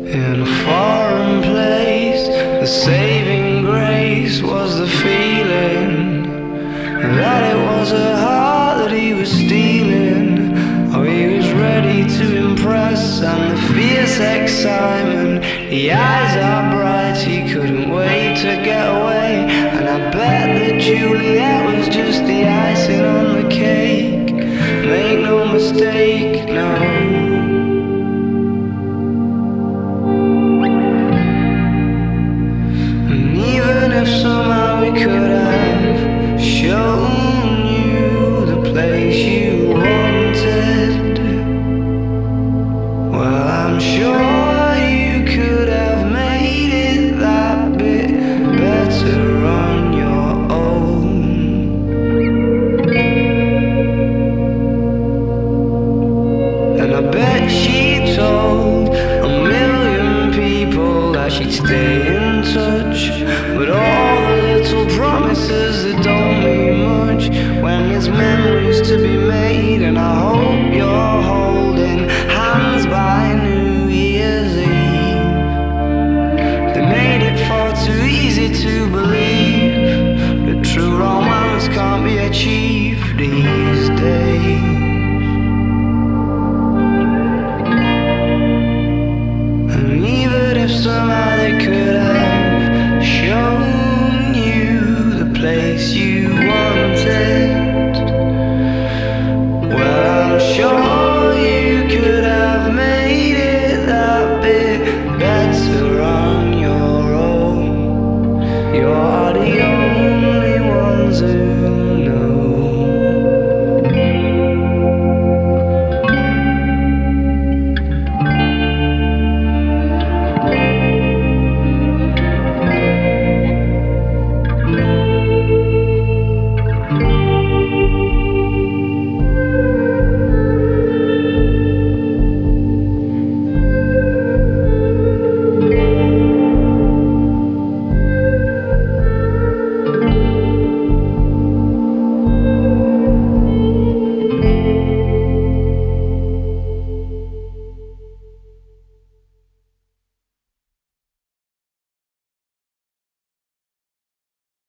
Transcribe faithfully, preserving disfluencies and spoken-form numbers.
In a foreign place, the saving grace was the feeling that it was a heart that he was stealing. Oh, he was ready to impress, and the fierce excitement, the eyes are bright, he couldn't wait to get away. And I bet that Juliet was just the icing on the cake. Make no mistake, no. If somehow we could have shown you the place you wanted, well, I'm sure you could have made it that bit better on your own. And I bet she told a million people that she'd stay in touch, but all the little promises that don't mean much when there's memories to be made. And I hope you're holding hands by New Year's Eve. They made it far too easy to believe that true romance can't be achieved these days. And even if somehow they could have shown you the place you wanted, well, I'm sure you could have made it that bit better on your own. You're the only ones who